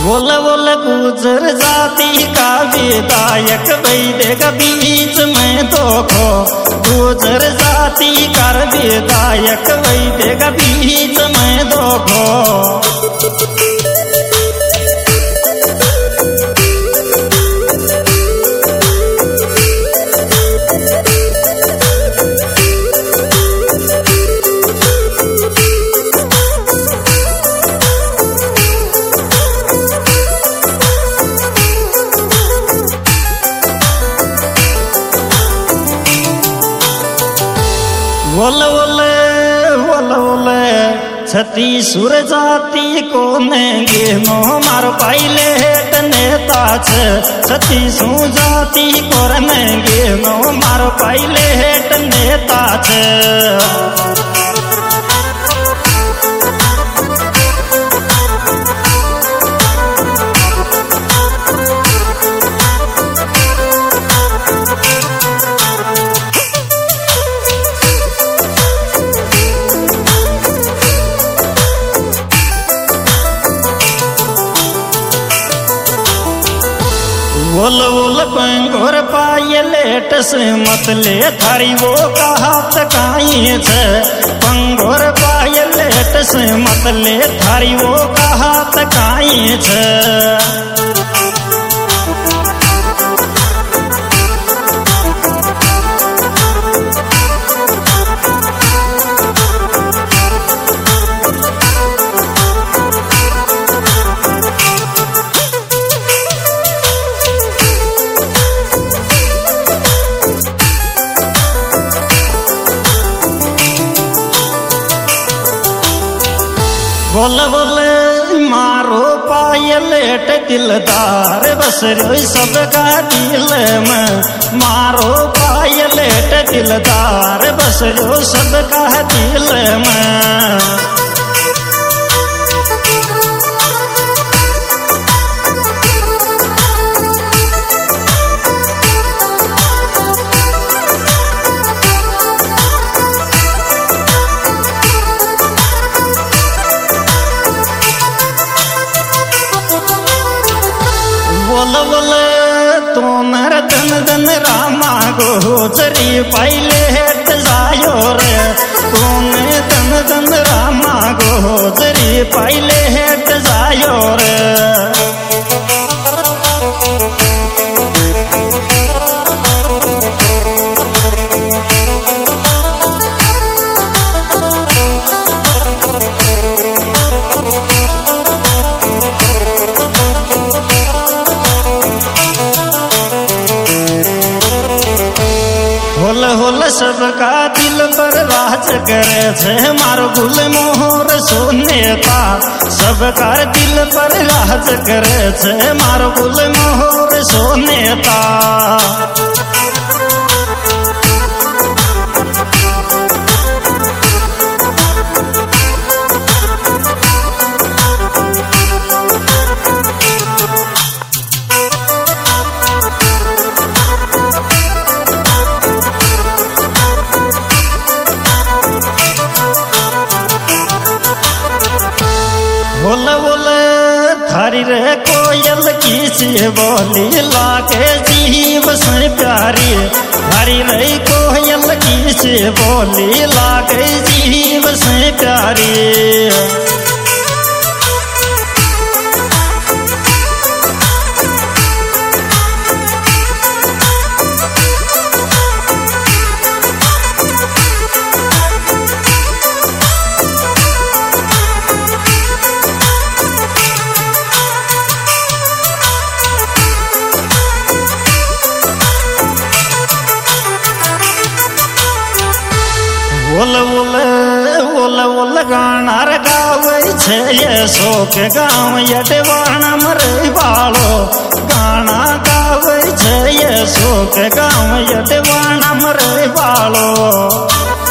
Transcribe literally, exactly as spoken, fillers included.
बोल बोल गुजर जाती का विधायक बैठेगा बीच में धोखो। गुजर जाती का विधायक बैठेगा बीच में धोखो। बोल बोल बोल बोल छती सुर जाती को नेगे नो मार पाइले हेट नेता छती सु जाती को नेगे नो मार पाइले हेट नेता छ। बोल बोल पंगोर पाए लेट से मत ले थारी वो कहात काई छे। पंगोर पाए लेट से मत ले थारी वो कहात काई छे। बोल बोल मारो पाए लेट दिलदार बस रोई सबका दिल में। मारो पाए लेट दिलदार बस रो सबका दिल में। बोल बोल तो नर धन धन रामा गोचरी पाइले हेट जायो रे। तूने धन धन रामा गोचरी पाइले हेट जायो रे। होल होल सबका दिल पर राज करे छे मारो गुल मोहर सोने का। सबका दिल पर राज करे छे मारो गुल मोहर सोने का। बोल बोल थारी रे कोयल की से बोली लागे जीव से प्यारी। थारी रे कोयल की से बोली लागे जीव से प्यारी। बोल बोल बोल बोल गाना रे गावे छे ये शोक गाँव यटवाणा मरे बालो। गाना गावे छे ये शोक गाँव यटवाणा मरे बालो।